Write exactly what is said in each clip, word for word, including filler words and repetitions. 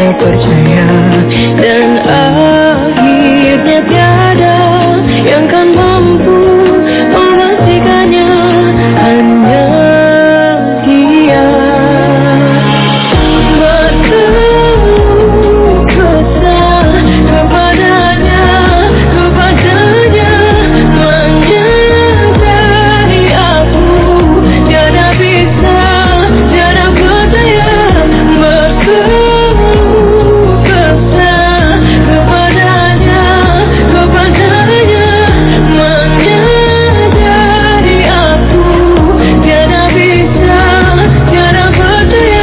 percaya, dan akhirnya tiada yang kan mampu memastikannya, hanya Dia. Berkeluh kesah kepadanya, kepadanya, menyadari aku tiada bisa, tiada berdaya. Berkeluh kesah kepadanya, kepadanya, menyadari aku tiada bisa, tiada berdaya.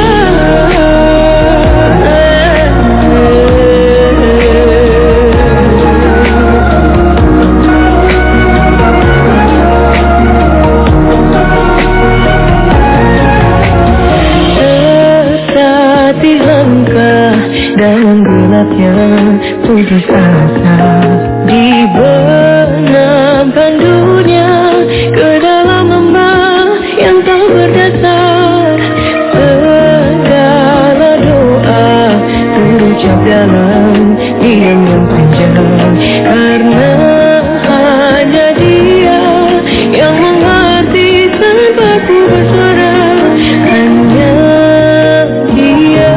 Tertati langkah dalam gelap yang putus asa, dibenamkan dunia ke dalam lembah yang tak berdasar. Segala doa terucap dalam diam yang panjang, karena hanya Dia yang mengerti tanpaku bersuara, hanya Dia.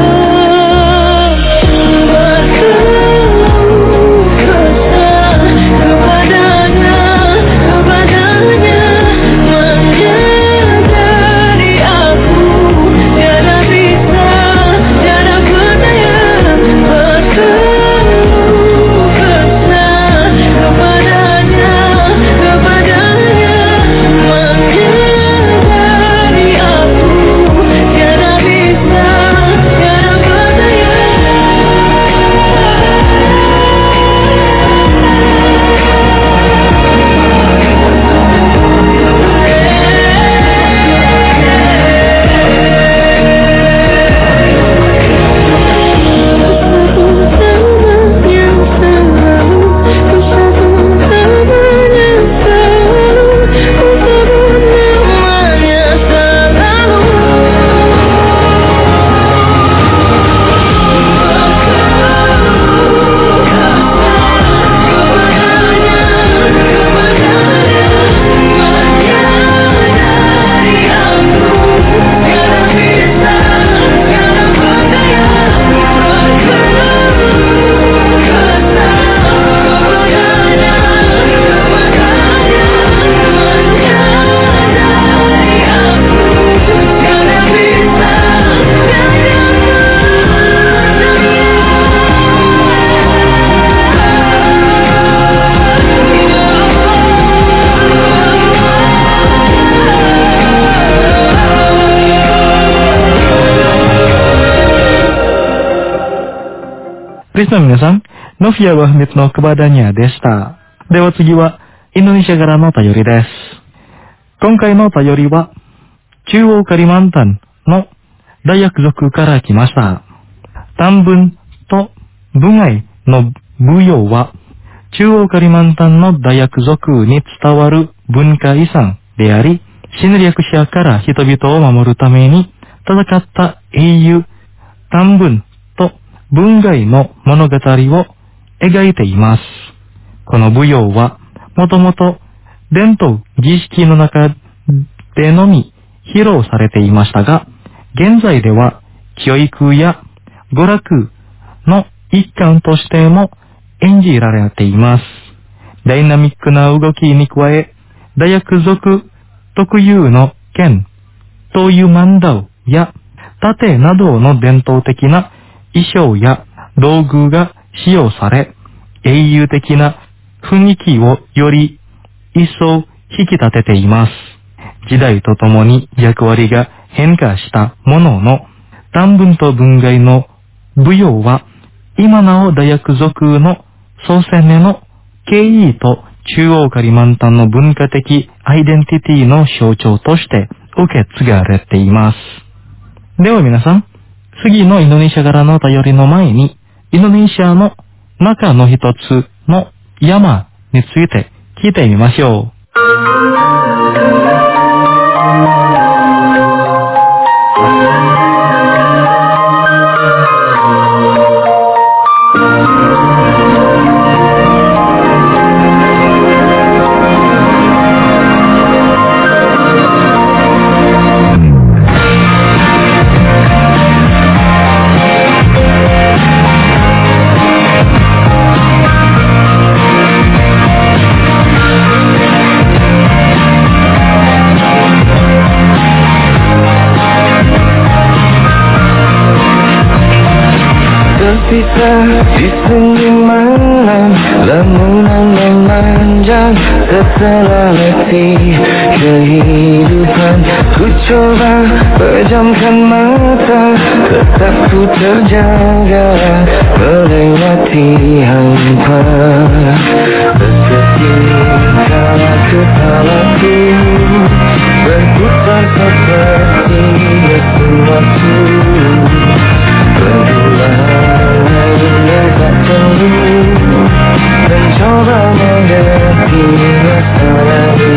Berkeluh kesah kepadanya, kepadanya, menyadari aku tiada bisa, tiada berdaya. Berkeluh kesah kepadanya, kepadanya, menyadari aku tiada bisa, tiada berdaya. Krishna minasan, Novia wa Hamid no kepadanya desta. Dewa tsugi wa Indonesia kara no tayori desu. Konkai no tayori wa Chūō Kalimantan no Dayakuzoku kara kimashita. Tanbun to bungai no buyo wa Chūō Kalimantan no Dayakuzoku ni tsudawaru bunka isan de ari, 侵略者から人々を守るために戦った英雄短文と文外の物語を描いています。この舞踊はもともと伝統儀式の中でのみ披露されていましたが、現在では教育や娯楽の一環としても演じられています。ダイナミックな動きに加え、大役族特有の剣、という漫談や盾などの伝統的な衣装や道具が使用され、英雄的な雰囲気をより一層引き立てています。時代とともに役割が変化したものの、短文と文外の舞踊は今なお大役族の祖先への敬意と中央カリマンタンの文化的アイデンティティの象徴として受け継がれています。では皆さん、次のインドネシアからの便りの前に、インドネシアの中の一つの山について聞いてみましょう。 berpisah di sunyi malam, lamunan memanjang setelah letih kehidupan. Ku coba pejamkan mata, tetap ku terjaga melewati hampa. Seketika kepalaku berputar seperti mesin waktu. Perlahan lewat jenuh, mencoba mengerti masa lalu.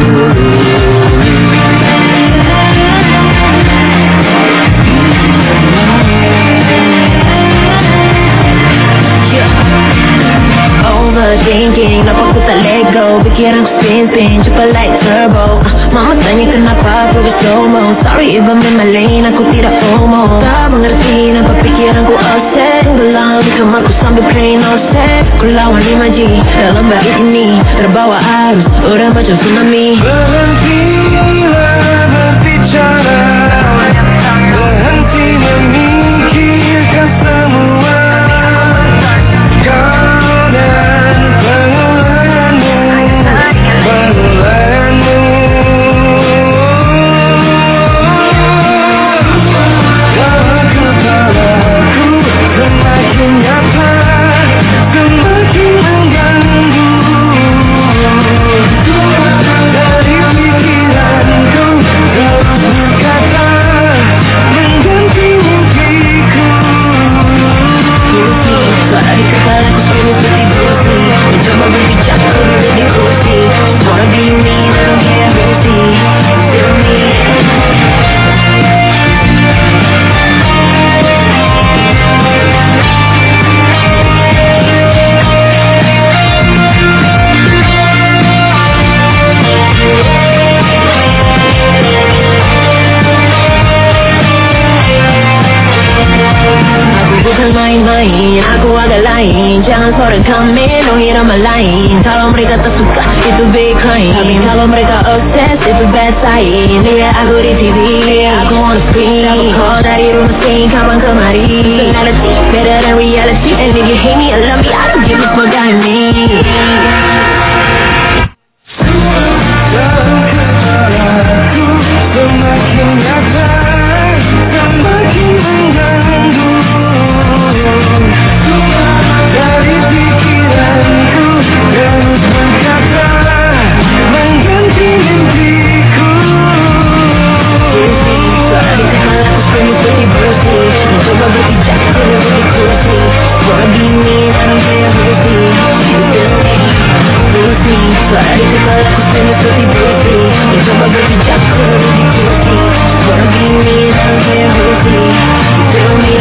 Overthinking, kenapa aku tak let go? Pikiran ku spin-spin, cepat like turbo. Mama tanya kenapa aku di slow-mo. Sorry if I'm in my lane, aku tidak FOMO. Tak mengerti kenapa pikiran ku upset. Tenggelam di kamar ku sambil playing all set. Ku lawan imaji dalam bayi ini, terbawa arus, udah macam tsunami. Berhentilah berbicara, berhenti memikirkan semua. Kau dan pengulanganmu, pengulanganmu. Dalam kepalaku semakin nyata, semakin mengganggu. Dari pikiranku terus berkata, mengganti mimpiku. Suara di kepalaku selalu seperti besi, mencoba berbicara duduk di kursi. Wanna be me, I don't care who see. Still me. Main-main, aku agak lain. Jangan sorang kami, no irama lain. Kalau mereka tak suka, itu big crime. Tapi kalau mereka obsessed, itu bad sign. Lihat aku di T V, lihat aku on screen. Aku call dari rumah sing, kapan kemari. Personality, better than reality. And if you hate me, I love me, I don't give a fuck, I mean. Dalam kepalaku semakin nyata, semakin mengganggu. Dari pikiranku terus berkata, mengganti mimpiku. Suara di kepalaku seperti besi, mencoba berbicara duduk di kursi. Wanna be me, I don't care who see. Suara di kepalaku seperti besi, mencoba berbicara duduk di kursi. Wanna be me, I don't care who see. Tell me.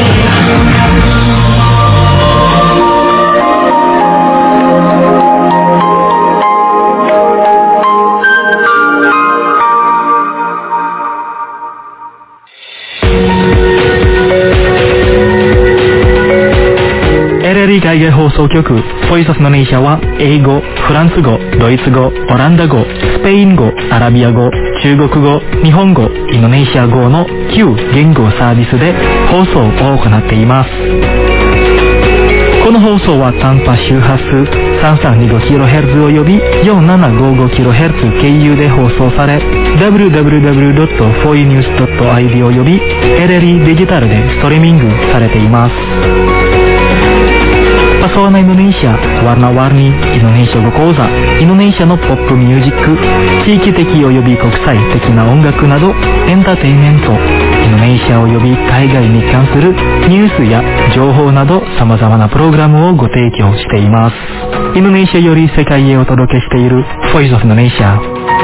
エルエルイー 海外放送局ボイスオブインドネシアは英語、フランス語、ドイツ語、オランダ語、スペイン語、アラビア語、中国語、日本語、インドネシア語のきゅう言語サービスで放送を行っています。この放送は短波周波数 さんさんにごキロヘルツ および よんななごごキロヘルツ 経由で放送され ダブリューダブリューダブリュードットフォーイーニュースドットアイディー および エルエルイー デジタルでストリーミングされています。Pesona Indonesia, warna-warni Indonesia語講座、インドネシアのポップミュージック、地域的及び国際的な音楽などエンターテインメント、インドネシア及び海外に関するニュースや情報など様々なプログラムをご提供しています。インドネシアより世界へお届けしている Voice of Indonesia。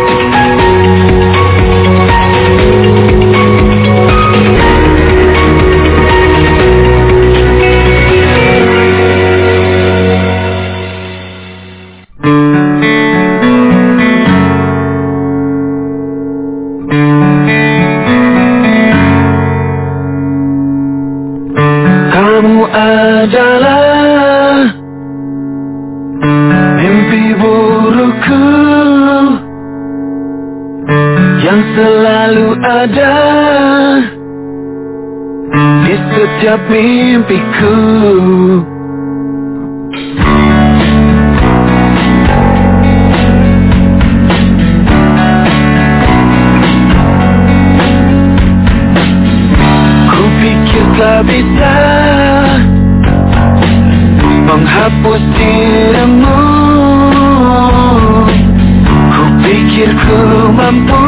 Kamu adalah mimpi burukku yang selalu ada di setiap mimpiku. Kupikir telah bisa menghapus dirimu. Kupikir ku mampu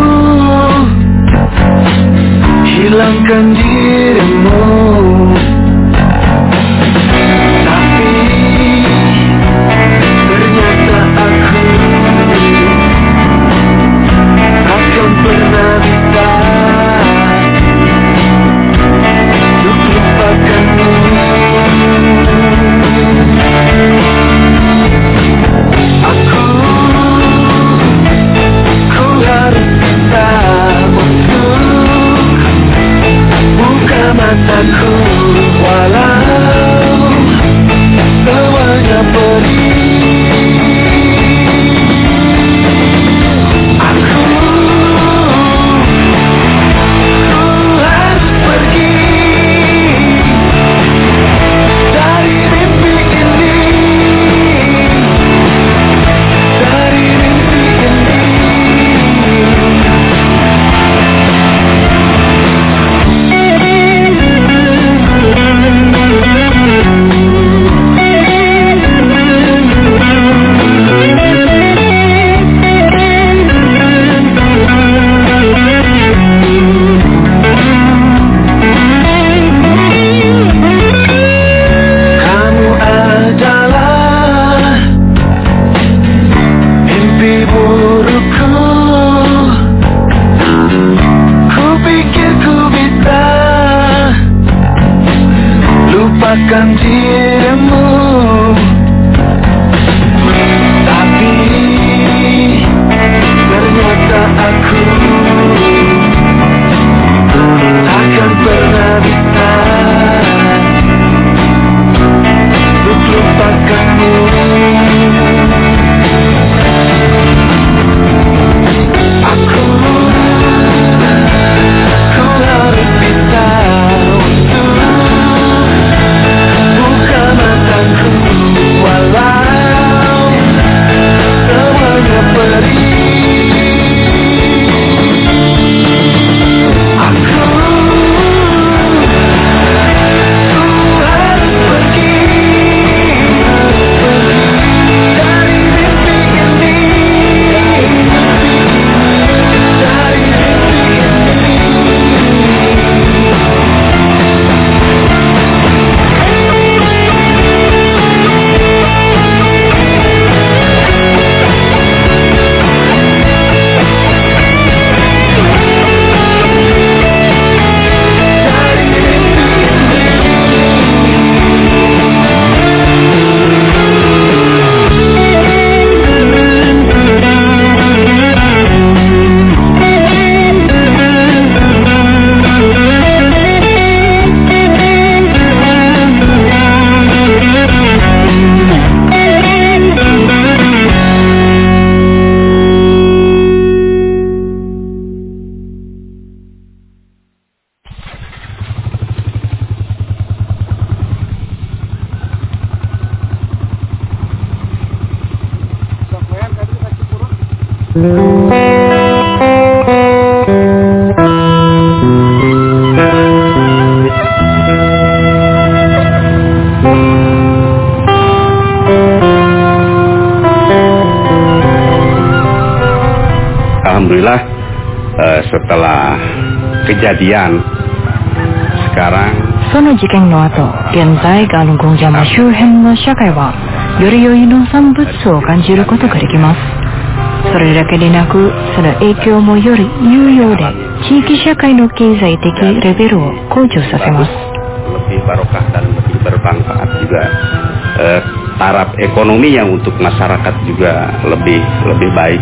hilangkan dirimu. Tapi ternyata aku takkan pernah bisa untuk lupakanmu. Aku, ku harus bisa untuk buka mataku, walau semuanya perih. Aku, ku harus pergi dari mimpi ini, dari mimpi ini. Kamu adalah mimpi burukku. Kupikir ku bisa lupakan dirimu, tapi ternyata aku takkan pernah bisa untuk lupakanmu. Aku, ku harus bisa untuk buka mataku, walau semuanya perih. Aku, ku harus pergi dari mimpi ini, dari mimpi ini. Alhamdulillah eh, setelah kejadian sekarang その事件の後、現在ガルゴン山周辺の社会はより良い農産物を感じることができます。それだけでなく、その影響もより有用で地域社会の経済的レベルを向上させます。 lebih barokah dan lebih bermanfaat juga. Eh, taraf ekonomi yang untuk masyarakat juga lebih lebih baik.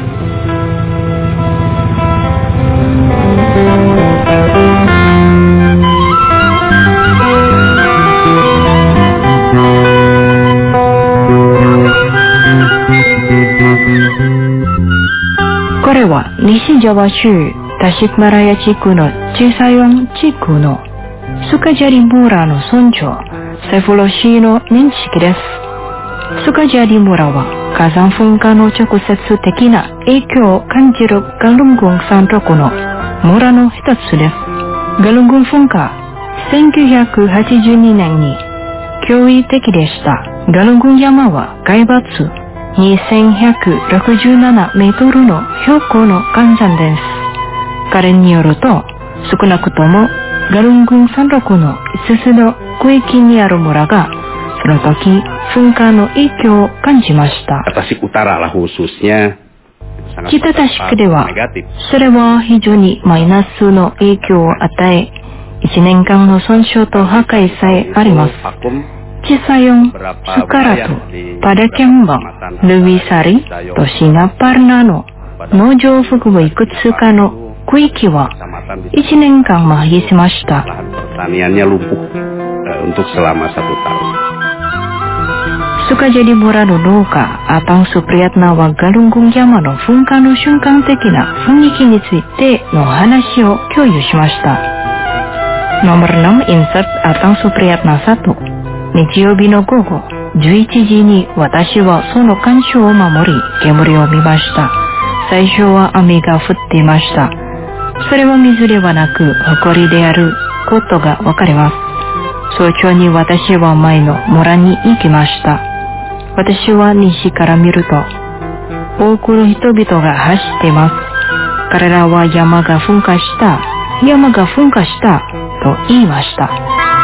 Korea 西ジャワ州タシクマラヤ地区の小さい湾地区のスカジャリ村の村長セフロシーの認識です。スカジャリ村は火山噴火の直接的な影響を感じるガルングン山麓の村の一つです。ガルングン噴火せんきゅうひゃくはちじゅうにねんに驚異的でした。ガルングン山は海抜にせんひゃくろくじゅうななメートルの標高の火山です。彼によると、少なくともガルングン山麓のいつつの区域にある村がその時噴火の影響を感じました。 Tasik Utara lah khususnya 北タシクではそれは非常にマイナスの影響を与え、いちねんかんの損傷と破壊さえあります。Cisayong, Sukaratu, pada Kembang, Lewisari, to Singaparnaの農場含むいくつかの区域はいちねんかん麻痺しました。 pertaniannya lumpuh untuk selama satu tahun. Sukajadi Muraの農家Apang Supriyatnaはガルングン山の噴火の瞬間的な雰囲気についての話を共有しました。 Nomor enam insert Apang Supriyatna satu。 日曜日の午後じゅういちじに私はその干渉を守り煙を見ました。最初は雨が降っていました。それは水ではなく埃であることがわかります。早朝に私は前の村に行きました。私は西から見ると多くの人々が走っています。彼らは山が噴火した山が噴火したと言いました。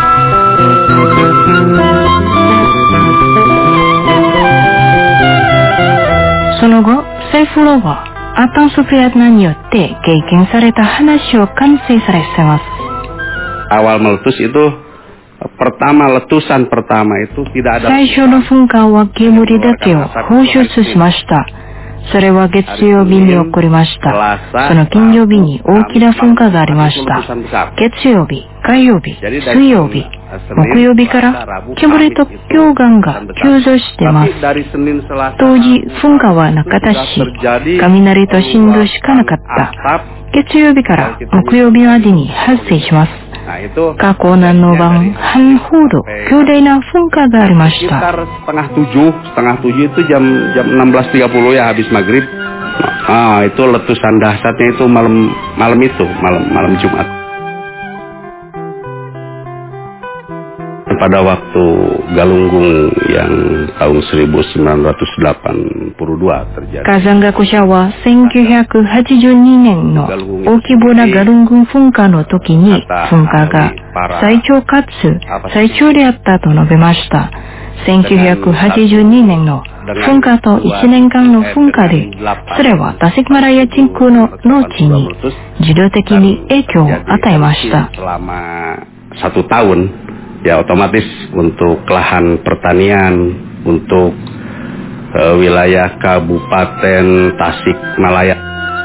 その後セフロはApang Supriyatnaによって経験された話を完成されています。 Awal meletus itu pertama letusan pertama itu tidak ada 最初の噴火は煙だけを放出しました。それは月曜日に起こりました。その金曜日に大きな噴火がありました。月曜日、火曜日、水曜日、木曜日から煙と溶岩が急増しています。当時噴火はなかったし、雷と振動しかなかった。月曜日から木曜日までに発生します。過去何の晩半ほど強大な噴火がありました。 setengah tujuh setengah tujuh itu jam jam enam belas tiga puluh ya habis maghrib. Ah itu letusan dahsyatnya itu malam malam itu malam malam Jumat. Pada waktu Galunggung yang tahun seribu sembilan ratus delapan puluh dua terjadi. 火山学者はせんきゅうひゃくはちじゅうにねんの大規模なガルングン噴火の時に噴火が最長かつ最長であったと述べました。せんきゅうひゃくはちじゅうにねんの噴火といちねんかんの噴火で、それはタシクマラヤ地区の農地に自動的に影響を与えました。 Selama satu tahun ya otomatis untuk lahan pertanian untuk uh, wilayah Kabupaten Tasikmalaya.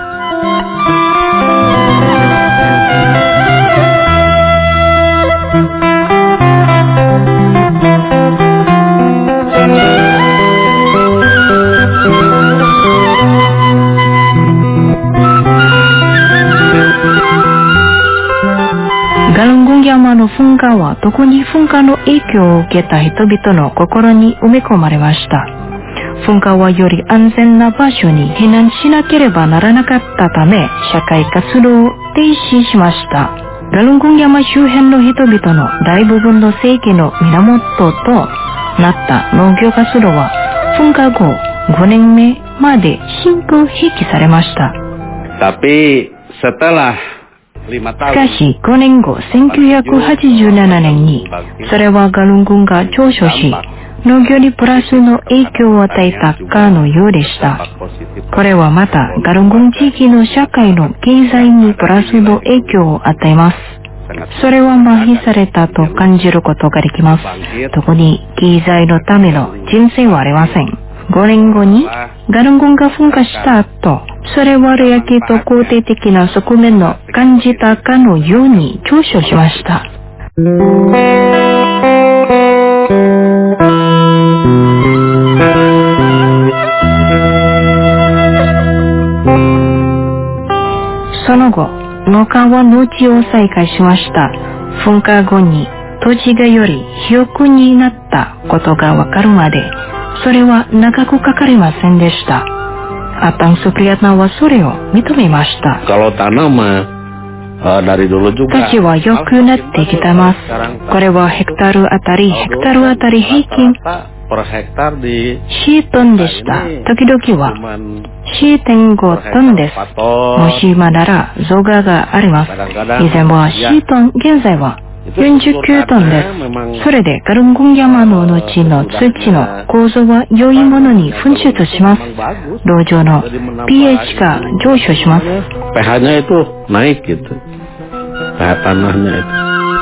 Galunggung山の噴火は特に噴火の影響を受けた人々の心に埋め込まれました。噴火はより安全な場所に避難しなければならなかったため、社会活動を停止しました。ガルングン山周辺の人々の大部分の生計の源となった農業活動は噴火後ごねんめまで深刻併記されました。 Tapi setelah しかしごねんごせんきゅうひゃくはちじゅうななねんにそれはガルングンが上昇し農業にプラスの影響を与えたかのようでした。これはまたガルングン地域の社会の経済にプラスの影響を与えます。それは麻痺されたと感じることができます。特に経済のための人生はありません。ごねんごにガルングンが噴火した後、それはレア系と肯定的な側面の感じたかのように上昇しました。その後、農家は農地を再開しました。 噴火後に土地がより肥沃になったことがわかるまで、それは長くかかりませんでした。Abang Supriyatnaはそれを認めました。 Kalau tanah mah uh, dari dulu juga 土地は良くなってきてます。これはヘクタールあたりヘクタールあたり平均 per hektar di よんトンでした。時々は よんてんごトンです。もし今なら増加があります。以前はよんトン、現在はよんじゅうきゅうトンです。それでガルンゴン山の後の土の構造は良いものに噴出します。土壌の pH が上昇します。 pH-nya itu naik gitu. pH tanahnya itu.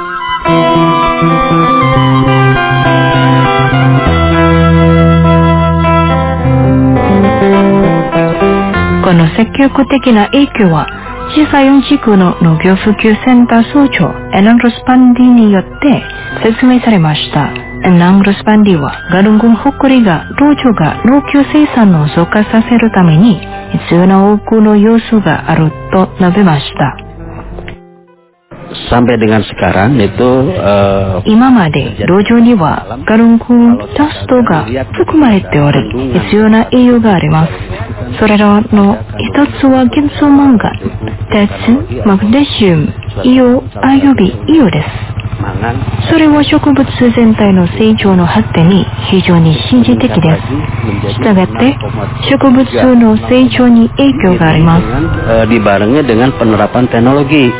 この積極的な影響はシサヨン地区の農業普及センター総長エナン・ロスパンディによって説明されました。エナン・ロスパンディはガルンゴン誇りが農場が農業生産を増加させるために必要な多くの要素があると述べました。 Sampai dengan sekarang itu uh, 今まで土壌にはガルンゴンダストが含まれており必要な栄養があります。それらの一つは元素マンガン、鉄、マグネシウム、硫黄、アヨビ、硫黄です。それは植物全体の成長の発展に非常に心理的です。したがって植物の成長に影響があります。 dibarengi dengan penerapan teknologi.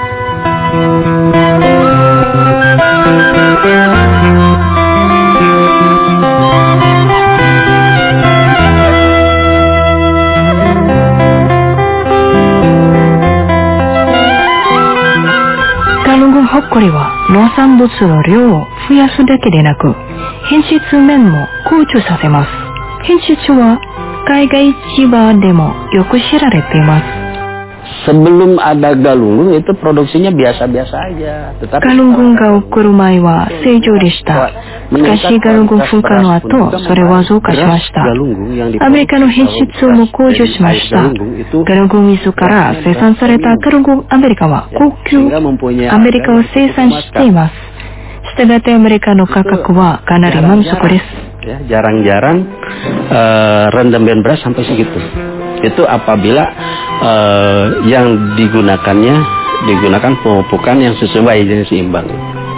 Galunggung Hokkoriは農産物の量を増やすだけでなく品質面も向上させます。品質は海外市場でもよく知られています。 Sebelum ada galunggung itu produksinya biasa-biasa aja. Tetapi ガルンゴンが起こる前は正常でした。しかしガルンゴン噴火の後、それは増加しました。アメリカの品質も向上しました。ガルンゴン水から生産されたガルンゴンアメリカは高級アメリカを生産しています。したがってアメリカの価格はかなり満足です。 jarang-jarang uh, rendamen beras sampai segitu. Itu apabila uh, yang digunakannya digunakan pemupukan yang sesuai dan seimbang.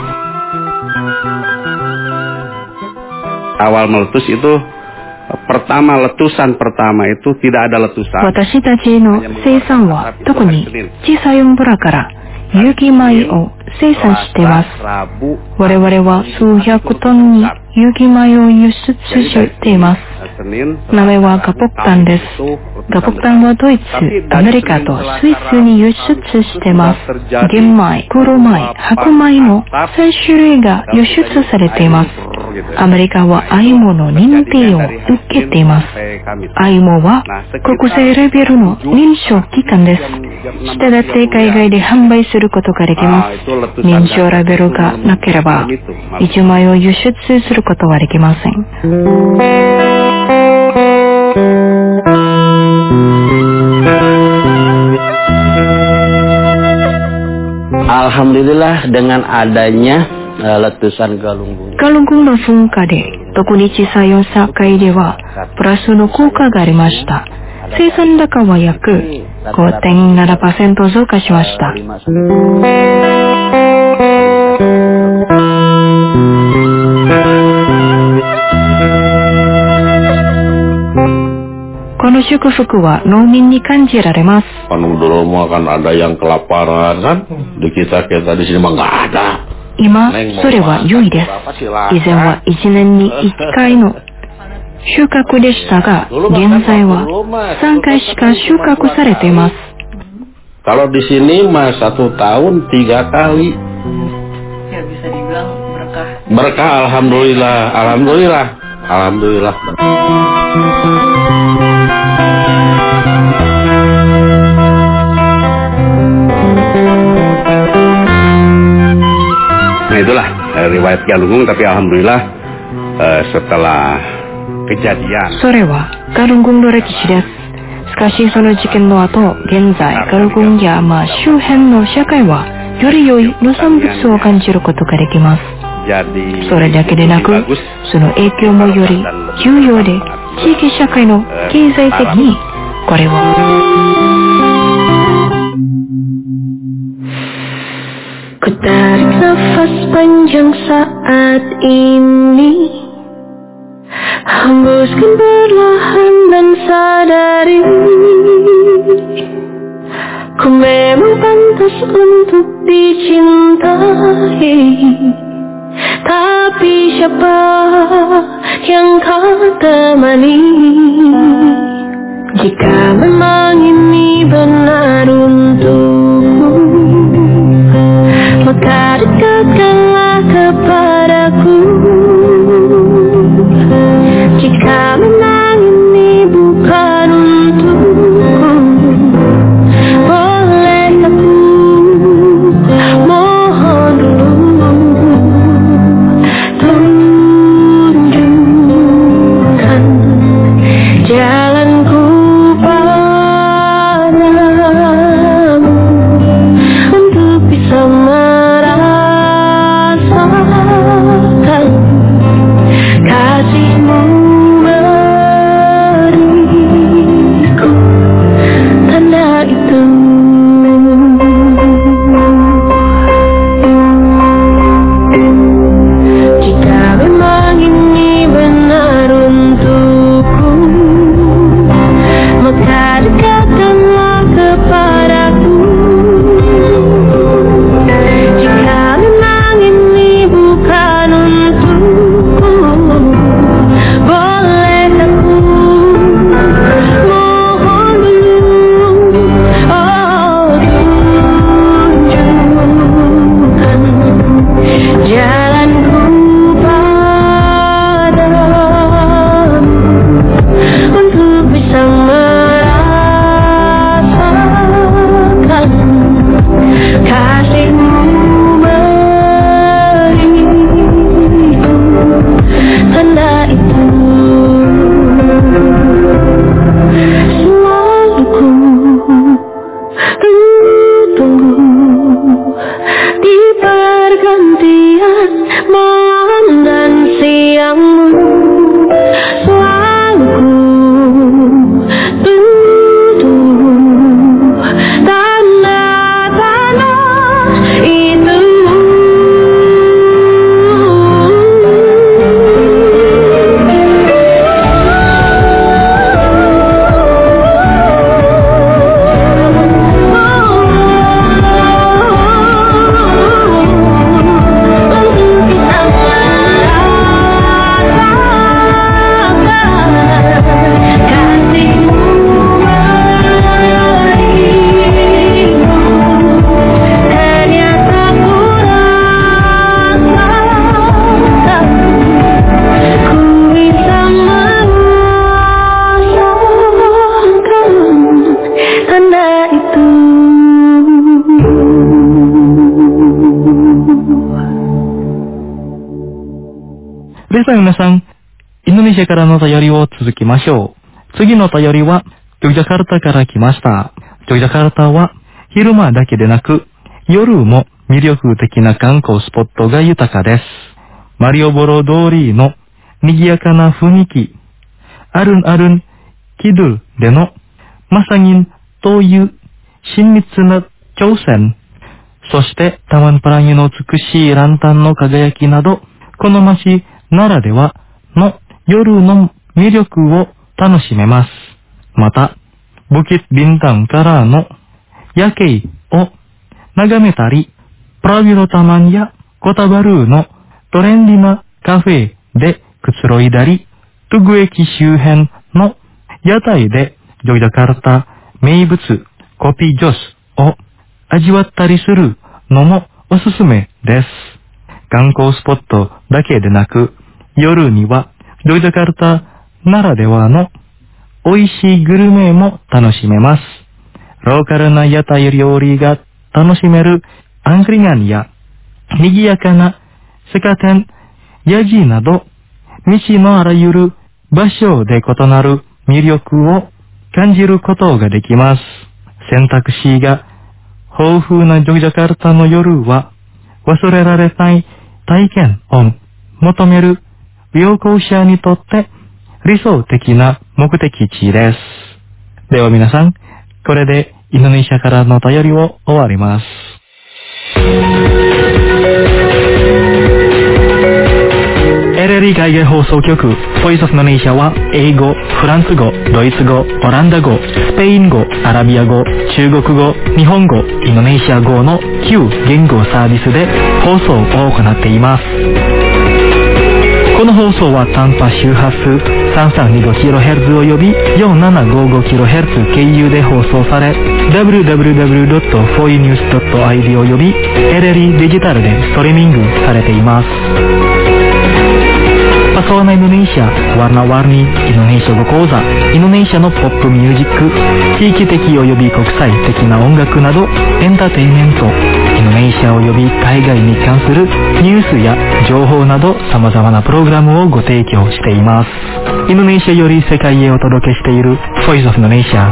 Awal meletus itu pertama letusan pertama itu tidak ada letusan. 私たちの生産は特に小さいンブラから有機米を生産しています。我々は数百トンに有機米を輸出しています。名前はガポクタンです。ガポクタンはドイツ、アメリカとスイスに輸出しています。玄米、黒米、白米のさん種類が輸出されています。アメリカはアイモの認定を受けています。アイモは国際レベルの認証機関です。したがって海外で販売することができます。認証レベルがなければいち米を輸出することはできません。 Alhamdulillah dengan adanya uh, letusan galunggung. ガルンゴンの噴火で特に小さい境ではプラスの効果がありました。生産高は約 ごてんななパーセント 増加しました。この祝福は農民に感じられます。 Dulu mau akan ada yang kelaparan kan? Di kita kita di sini mah nggak ada. 今それは良いです。以前はいちねんにいっかいの収穫でしたが、現在はさんかいしか収穫されています。 Kalau di sini mah satu tahun tiga kali. Ya bisa dibilang berkah. Berkah, alhamdulillah, alhamdulillah, alhamdulillah. Nah itulah riwayat Galunggung, tapi alhamdulillah uh, setelah kejadian. それはガルンゴンの歴史です。しかしその事件の後、現在ガルンゴンやまあ周辺の社会はより良い農産物を感じることができます。 jadi それだけでなく、 bagus. その影響もより有用で、地域社会の経済的にこれを Ku tarik nafas panjang saat ini, hembuskan perlahan dan sadari, ku memang pantas untuk dicintai. Tapi siapa yang kau temani? Jika memang ini benar untukku, maka dekatkanlah kepadaku. Jika memang ini bukan untukku, boleh aku mohon dulu tunjukkan jalanku padamu untuk bisa merasakan kasihmu beriku tanda itu. Jika memang ini benar untukku, maka dekatkanlah kepadaku. Jika memang ini bukan untukku, boleh aku mohon dulu, oh tunjukkan jalanku padamu untuk bisa merasakan kasihmu beriku tanda itu. Selalu ku tunggu di pergantian malam dan siangmu. Selalu ku tunggu tanda-tanda itu. では皆さん、インドネシアからのお便りを続きましょう。次のお便りは、ヨギャカルタから来ました。ヨギャカルタは、昼間だけでなく、夜も魅力的な観光スポットが豊かです。マリオボロ通りの賑やかな雰囲気、アルンアルンキドゥでのマサギンという親密な挑戦、そしてタマンパラギの美しいランタンの輝きなど、この街ならではの夜の魅力を楽しめます。また、ブキッビンタンからの夜景を眺めたり、プラビロタマンやコタバルーのトレンディなカフェでくつろいだり、トゥグ駅周辺の屋台でヨギャカルタ名物コピージョスを味わったりするのもおすすめです。観光スポットだけでなく、夜にはヨギャカルタならではの美味しいグルメも楽しめます。ローカルな屋台料理が楽しめるアンクリガンや賑やかなセカテン、ヤジなど、道のあらゆる場所で異なる魅力を感じることができます。選択肢が豊富なジョグジャカルタの夜は忘れられない体験を求める旅行者にとって理想的な目的地です。では皆さん、これでインドネシアからの便りを終わります。エルエルイ 海外放送局ボイスオフインドネシアは英語、フランス語、ドイツ語、オランダ語、スペイン語、アラビア語、中国語、日本語、インドネシア語のきゅう言語サービスで放送を行っています。この放送は短波周波数 さんさんにごキロヘルツ および よんななごごキロヘルツ 経由で放送され ダブリューダブリューダブリュードットフォーイーニュースドットアイディー および エルエルイ デジタルでストリーミングされています。Pesona Indonesia, warna-warni Indonesia語講座、インドネシアのポップミュージック、地域的及び国際的な音楽などエンターテインメント、インドネシア及び海外に関するニュースや情報など様々なプログラムをご提供しています。インドネシアより世界へお届けしている Voice of Indonesia。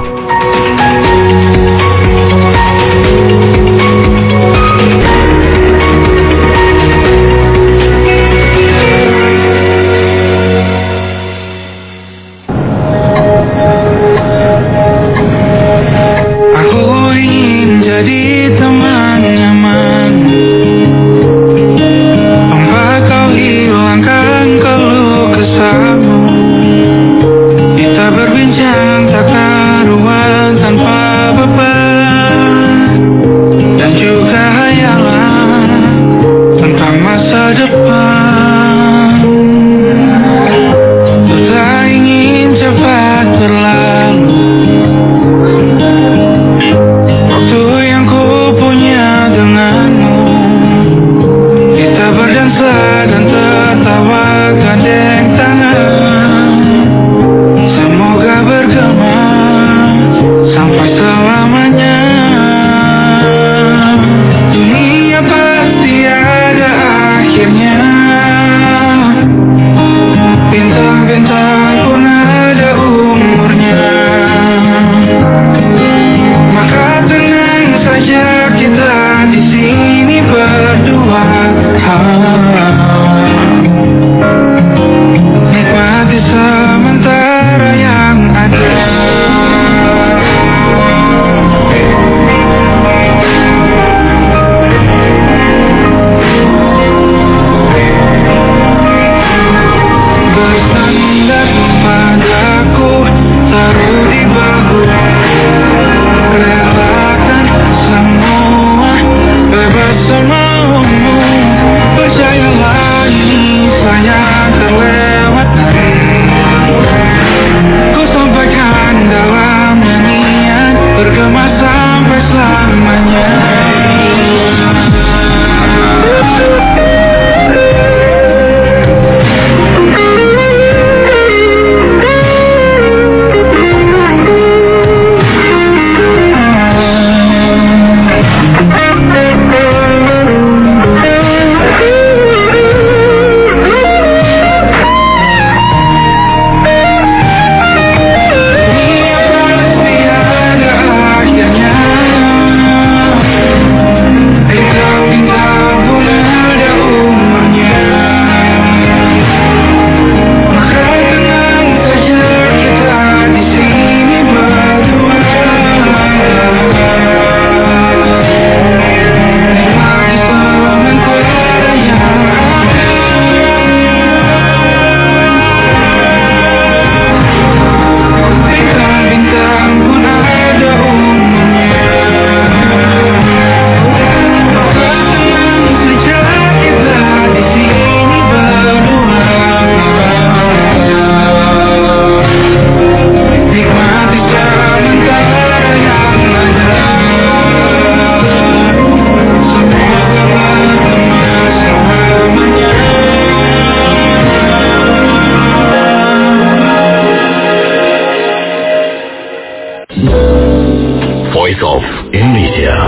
Voice of Indonesia.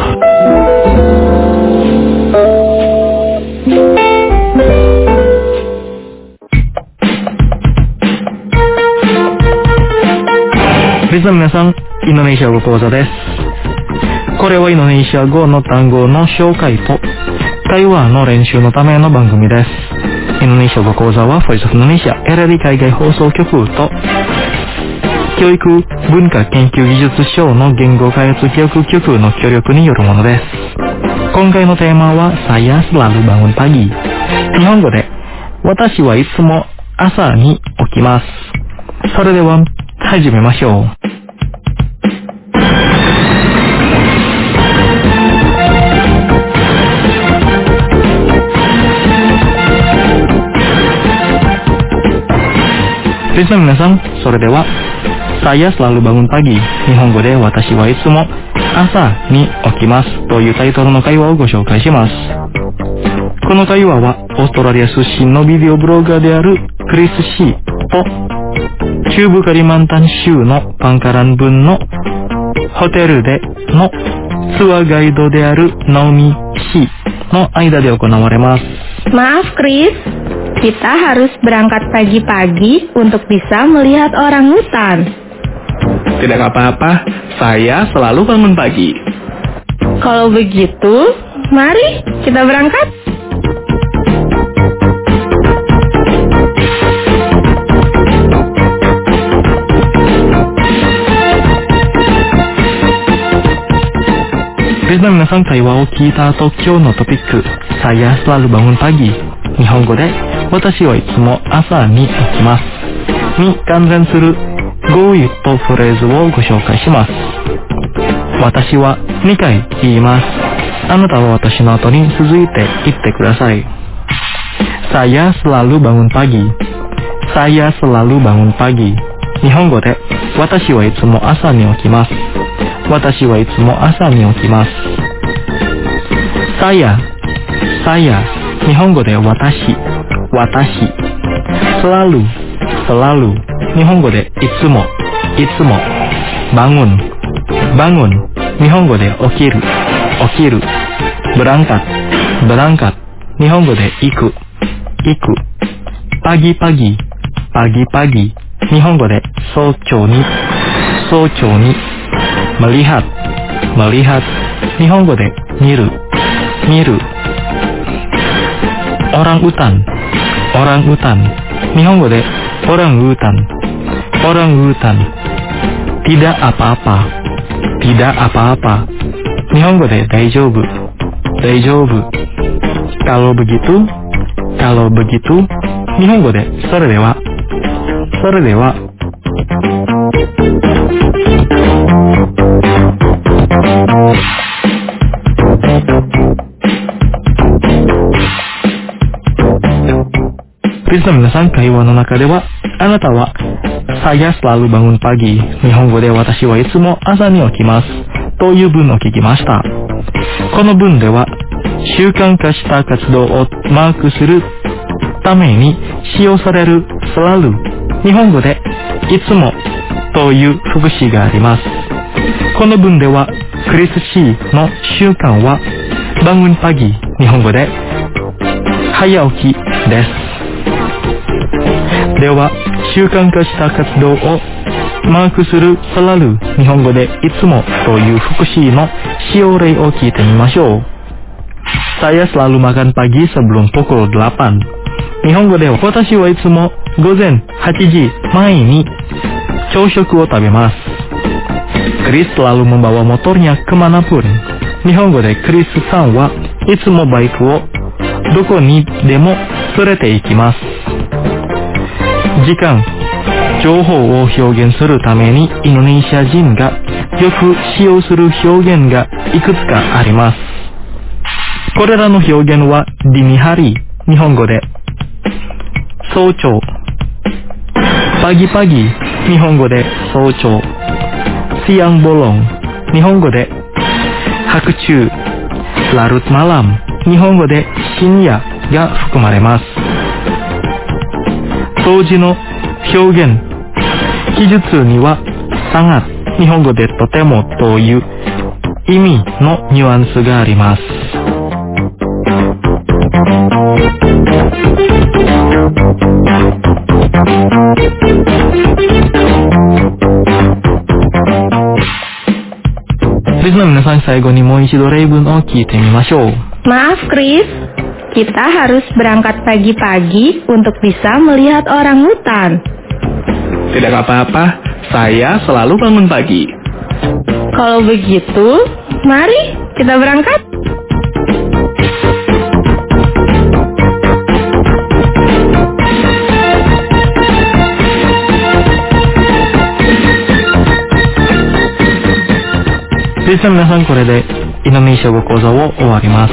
Listen 皆さん、インドネシア語講座です。 これはインドネシア語の単語の紹介と会話の練習のための番組です。インドネシア語講座は Voice of Indonesia エルエルディー海外放送局と教育文化研究技術省の言語開発教育局の協力によるものです。今回のテーマは Saya selalu bangun pagi。 日本語で私はいつも朝に起きます。それでは始めましょう。リスナーの皆さん、それではSaya selalu bangun pagi。 日本語で私はいつも朝に起きますというタイトルの会話をご紹介します。この会話はオーストラリア出身のビデオブロガーであるクリス・シーと中部カリマンタン州のパンカラン郡のホテルでのツアーガイドであるナオミ・シーの間で行われます。 Maaf Chris, kita harus berangkat pagi-pagi untuk bisa melihat orangutan. Tidak apa-apa, saya selalu bangun pagi. Kalau begitu, mari kita berangkat. Listener 皆さん、会話を聞いた後、今日のトピック Saya selalu bangun pagi。 日本語で私はいつも朝に起きますに関連する語彙とフレーズをご紹介します。私はにかい言います。あなたは私の後に続いて言ってください。 Saya selalu bangun pagi。 Saya selalu bangun pagi。 日本語で私はいつも朝に起きます。私はいつも朝に起きます。 Saya Saya 日本語で私私 Selalu Selalu 日本語でいつもいつも Bangun Bangun 日本語で起きる起きる Berangkat Berangkat 日本語で行く行く Pagi-pagi Pagi-pagi 日本語で早朝に早朝に Melihat Melihat 日本語で見る見る Orang utan Orang utan 日本語で Orang utan Orang utan Tidak apa-apa Tidak apa-apa 日本語で大丈夫大丈夫 Kalau begitu Kalau begitu 日本語でそれではそれではリスナーの皆さん、会話の中ではあなたは Saya selalu bangun pagi。 日本語で私はいつも朝に起きますという文を聞きました。この文では習慣化した活動をマークするために使用される selalu、 日本語でいつもという副詞があります。この文ではクリス・シーの習慣は bangun pagi、 日本語で早起きです。では習慣化した活動をマークする selalu、 日本語でいつもという副詞の使用例を聞いてみましょう。 Saya selalu makan pagi sebelum pukul delapan。 日本語で私はいつも午前はちじまえに朝食を食べます。 Chris selalu membawa motornya kemanapun。 日本語でクリスさんはいつもバイクをどこにでも連れて行きます。時間、情報を表現するためにインドネシア人がよく使用する表現がいくつかあります。これらの表現はディニハリ、日本語で早朝、パギパギ、日本語で早朝、siang bolong、日本語で白昼、larut malam、日本語で深夜が含まれます。当時の表現、記述にはsangat、日本語でとてもという意味のニュアンスがあります。リスナーの皆さ Minasan, saigo ni mo ichido reibun o kiite mimashou. Maaf, Chris. Kita harus berangkat pagi-pagi untuk bisa melihat orang hutan. Tidak apa-apa, saya selalu bangun pagi. Kalau begitu, mari kita berangkat. Desu minasan, kore de Indonesia go kouza wo owarimasu.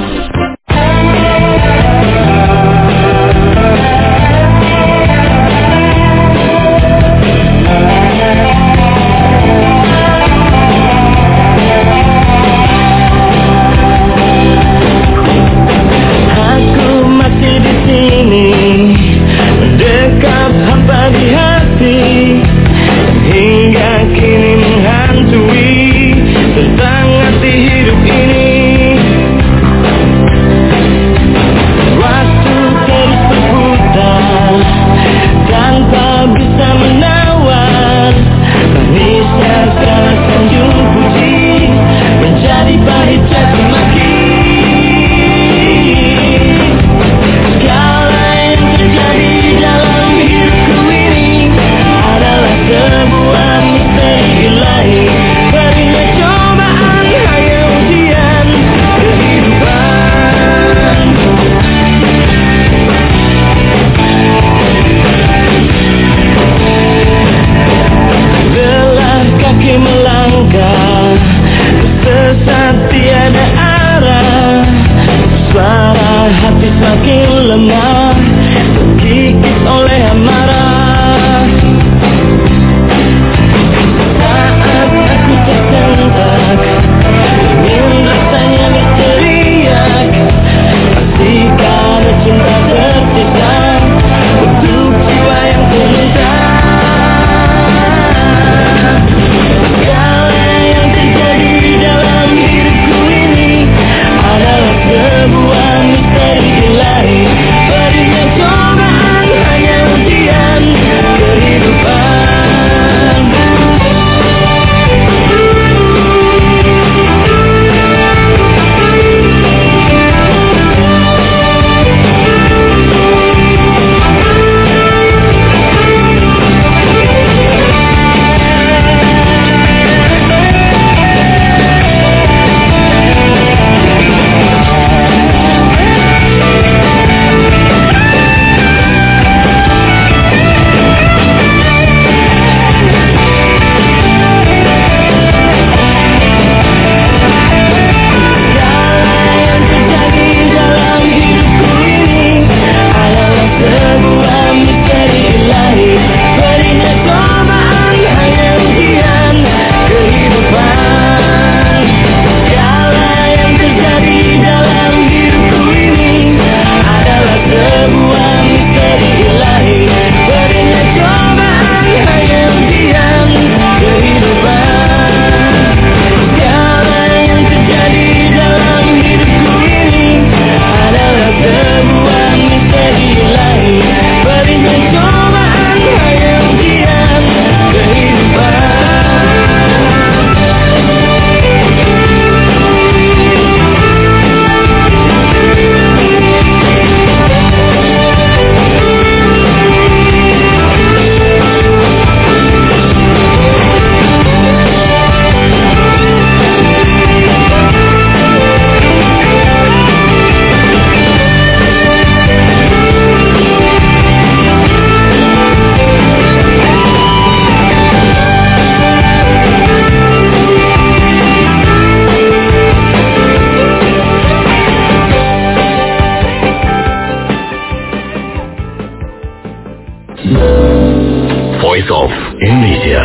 Voice of Indonesia.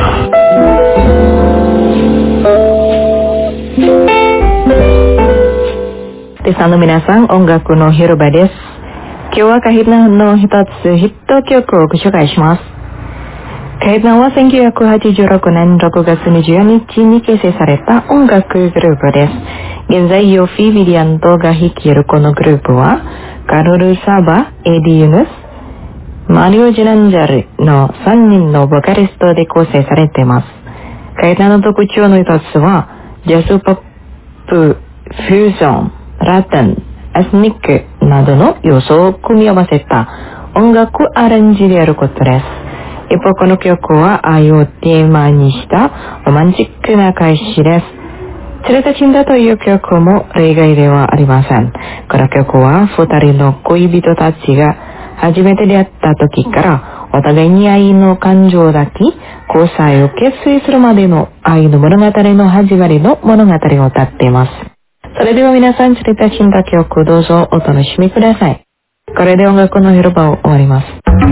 Tesano minasan, ongaku no Hiroba desu. Kyou wa kahitna no hitatsu hitto kyoku o gushokai shimasu. Kahitna waせんきゅうひゃくはちじゅうろくねんろくがつにじゅうよっかに結成された音楽グループです。現在、ヨフィ・ウィリアントが率いるこのグループは、カルル・サバ、エディ・ユヌス、マリオ・ジランジャルのさんにんのボカリストで構成されています。カイタの特徴の一つは、ジャズポップ、フュージョン、ラテン、エスニックなどの要素を組み合わせた音楽アレンジであることです。一方この曲は愛をテーマにしたロマンチックな歌詞です。釣れたチンダという曲も例外ではありません。この曲は二人の恋人たちが初めて出会った時からお互いに愛の感情を抱き、交際を結成するまでの愛の物語の始まりの物語を歌っています。それでは皆さん、釣れたチンダ曲どうぞお楽しみください。これで音楽の広場を終わります。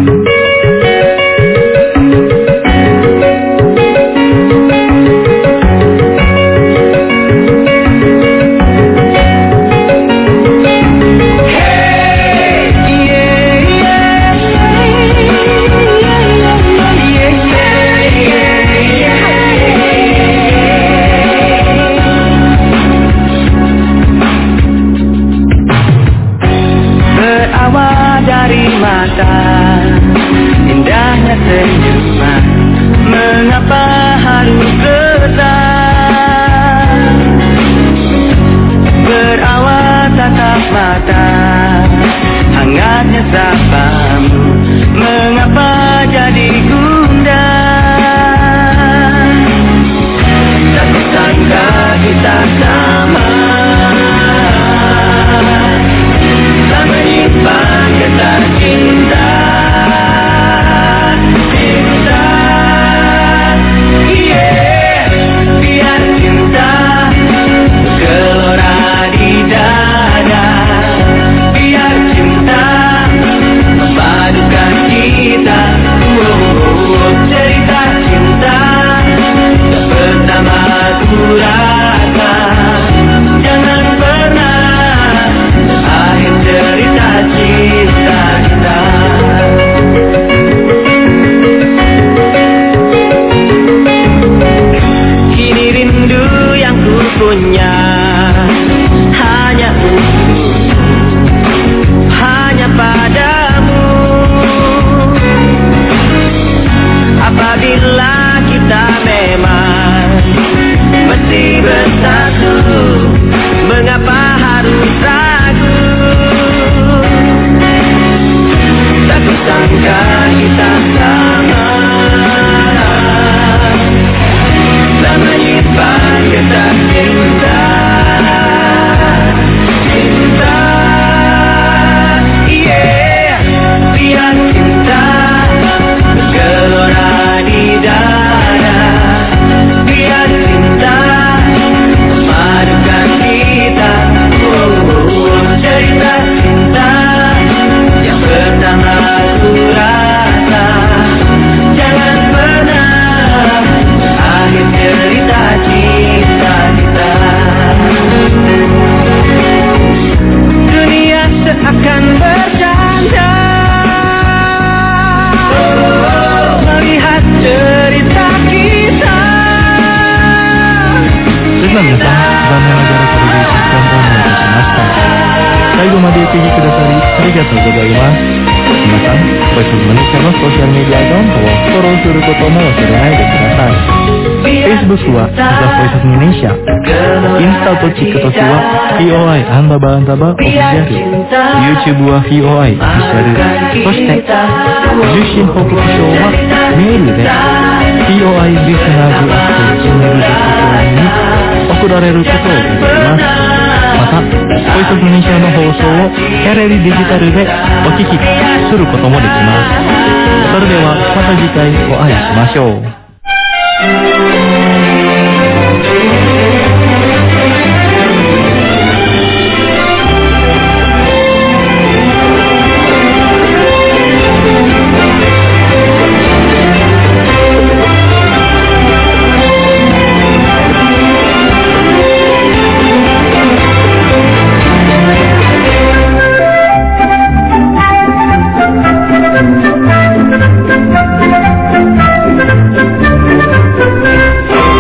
Indahnya senyuman, mengapa harus retak? Berawal tatap mata, hangatnya sapamu, mengapa jadi gundah? Tak sangka kita sama, tak menyimpan getar cinta. Facebook は The Voice of Indonesia、 インスタと TikTok は ブイオーアイ アンダーバーアンダーバーオフィシャル、 YouTube は ブイオーアイ オフィシャル、そして受信報告書はメールで ブイオーアイ リスナーズ アット ジーメール ドットコム に送られることを願います。また Voice of Indonesia の放送をテレビデジタルでお聞きすることもできます。それではまた次回お会いしましょう。 Oh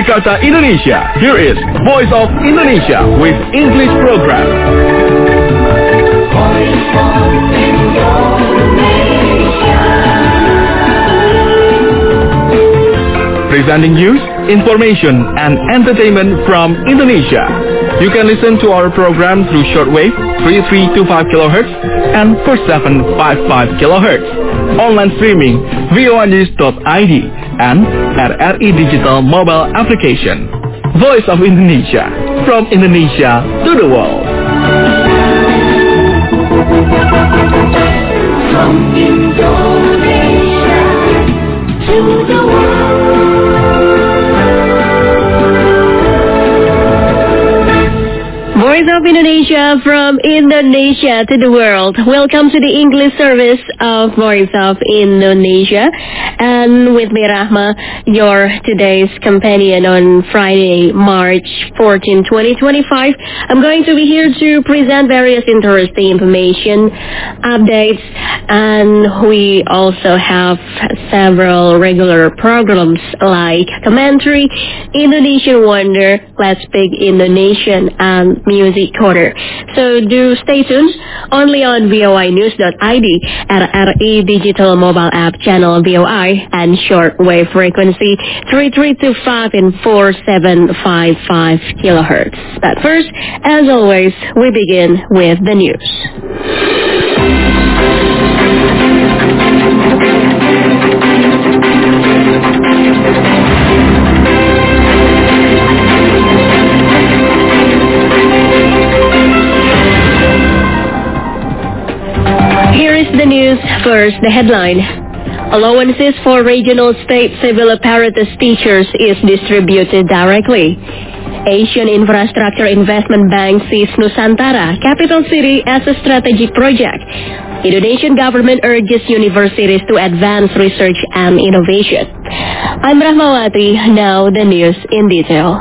Jakarta, Indonesia. Here is Voice of Indonesia with English program. Voice of Indonesia. Presenting news, information, and entertainment from Indonesia. You can listen to our program through shortwave three three two five kilohertz and four seven five five kilohertz. Online streaming v o a news dot i d and R R I Digital mobile application. Voice of Indonesia, from Indonesia to the world. From Indonesia to the world. Voice of Indonesia, from Indonesia to the world. Welcome to the English service of Voice of Indonesia. And with me, Rahma, your today's companion on Friday, March fourteenth, twenty twenty-five. I'm going to be here to present various interesting information, updates, and we also have several regular programs like Commentary, Indonesian Wonder, Let's Speak Indonesian, and Music Corner. So do stay tuned only on v o i news dot i d, R R I Digital mobile app channel V O I, and shortwave frequency three three two five and four seven five five kilohertz. But first, as always, we begin with the news. Here is the news. First, the headline. Allowances for regional state civil apparatus teachers is distributed directly. Asian Infrastructure Investment Bank sees Nusantara, capital city, as a strategic project. Indonesian government urges universities to advance research and innovation. I'm Rahmawati. Now the news in detail.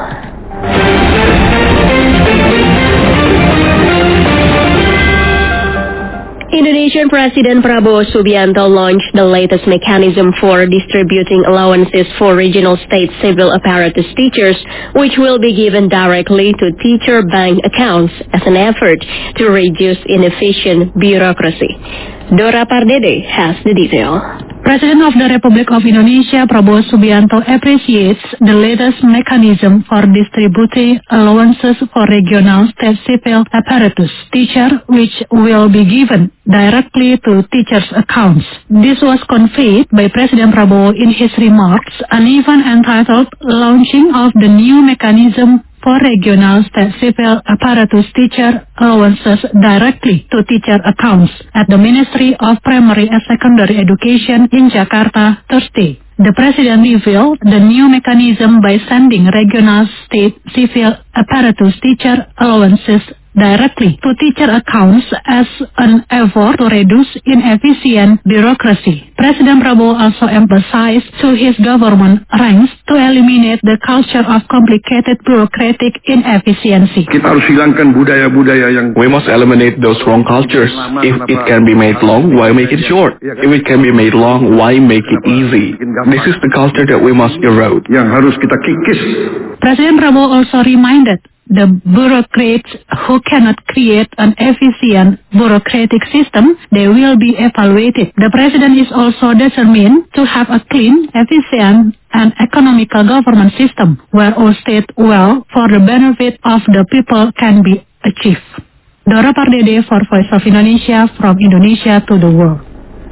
Indonesian President Prabowo Subianto launched the latest mechanism for distributing allowances for regional state civil apparatus teachers, which will be given directly to teacher bank accounts as an effort to reduce inefficient bureaucracy. Dora Pardede has the detail. President of the Republic of Indonesia, Prabowo Subianto, appreciates the latest mechanism for distributing allowances for regional state civil apparatus teacher, which will be given directly to teachers' accounts. This was conveyed by President Prabowo in his remarks, an event entitled Launching of the New Mechanism for Regional State Civil Apparatus Teacher Allowances Directly to Teacher Accounts at the Ministry of Primary and Secondary Education in Jakarta Thursday. The President revealed the new mechanism by sending regional state civil apparatus teacher allowances directly to teacher accounts as an effort to reduce inefficient bureaucracy. President Prabowo also emphasized to his government ranks to eliminate the culture of complicated bureaucratic inefficiency. Kita harus hilangkan budaya-budaya yang We must eliminate those wrong cultures. If it can be made long, why make it short? If it can be made long, why make it easy? This is the culture that we must erode. Yang harus kita kikis. President Prabowo also reminded the bureaucrats who cannot create an efficient bureaucratic system, they will be evaluated. The President is also determined to have a clean, efficient, and economical government system where all state well for the benefit of the people can be achieved. Dora Pardede for Voice of Indonesia, from Indonesia to the world.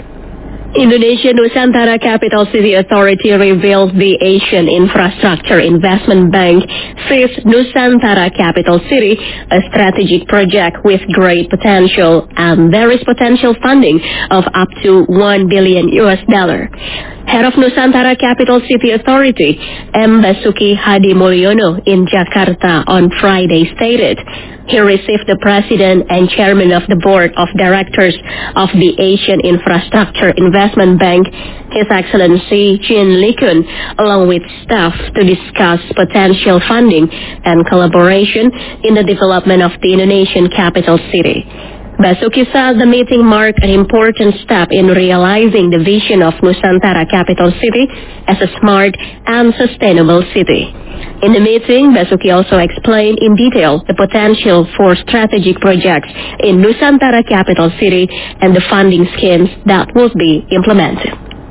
Indonesia Nusantara Capital City Authority revealed the Asian Infrastructure Investment Bank sees Nusantara Capital City a strategic project with great potential, and there is potential funding of up to one billion U S dollar. Head of Nusantara Capital City Authority, M. Basuki Hadi Mulyono in Jakarta on Friday stated he received the President and Chairman of the Board of Directors of the Asian Infrastructure Investment Bank, His Excellency Jin Likun, along with staff to discuss potential funding and collaboration in the development of the Indonesian capital city. Basuki said the meeting marked an important step in realizing the vision of Nusantara Capital City as a smart and sustainable city. In the meeting, Basuki also explained in detail the potential for strategic projects in Nusantara Capital City and the funding schemes that will be implemented.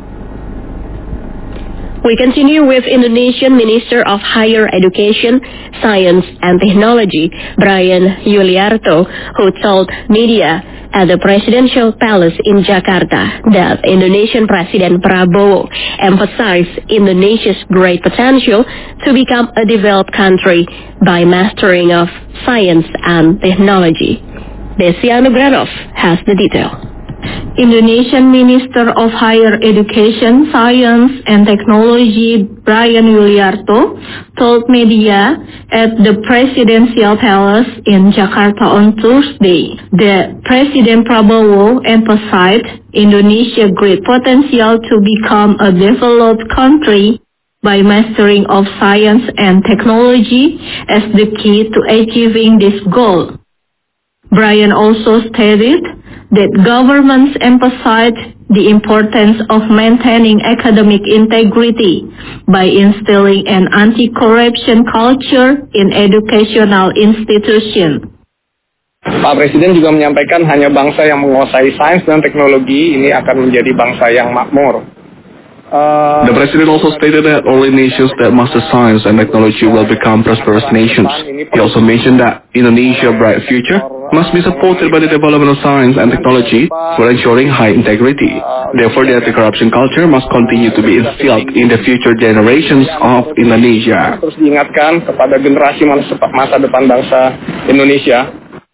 We continue with Indonesian Minister of Higher Education, Science and Technology, Brian Yuliarto, who told media at the Presidential Palace in Jakarta that Indonesian President Prabowo emphasized Indonesia's great potential to become a developed country by mastering of science and technology. Desi Anugranov has the detail. Indonesian Minister of Higher Education, Science and Technology Brian Yuliarto told media at the Presidential Palace in Jakarta on Thursday that President Prabowo emphasized Indonesia's great potential to become a developed country by mastering of science and technology as the key to achieving this goal. Brian also stated that governments emphasize the importance of maintaining academic integrity by instilling an anti-corruption culture in educational institutions. Pak Presiden juga menyampaikan hanya bangsa yang menguasai sains dan teknologi ini akan menjadi bangsa yang makmur. Uh, the President also stated that only nations that master science and technology will become prosperous nations. He also mentioned that Indonesia's bright future must be supported by the development of science and technology while ensuring high integrity. Therefore, the anti-corruption culture must continue to be instilled in the future generations of Indonesia. Terus diingatkan kepada generasi masa depan bangsa Indonesia.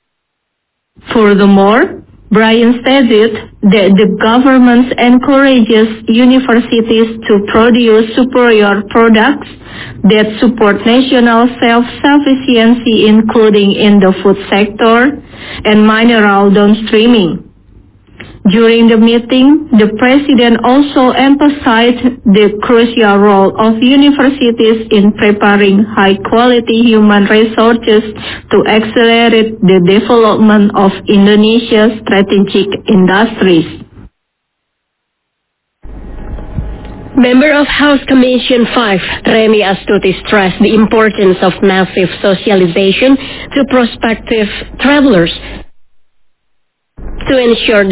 Furthermore, Brian stated that the government encourages universities to produce superior products that support national self-sufficiency, including in the food sector and mineral downstreaming. During the meeting, the President also emphasized the crucial role of universities in preparing high-quality human resources to accelerate the development of Indonesia's strategic industries. Member of House Commission five, Remy Astuti, stressed the importance of massive socialization to prospective travelers to ensure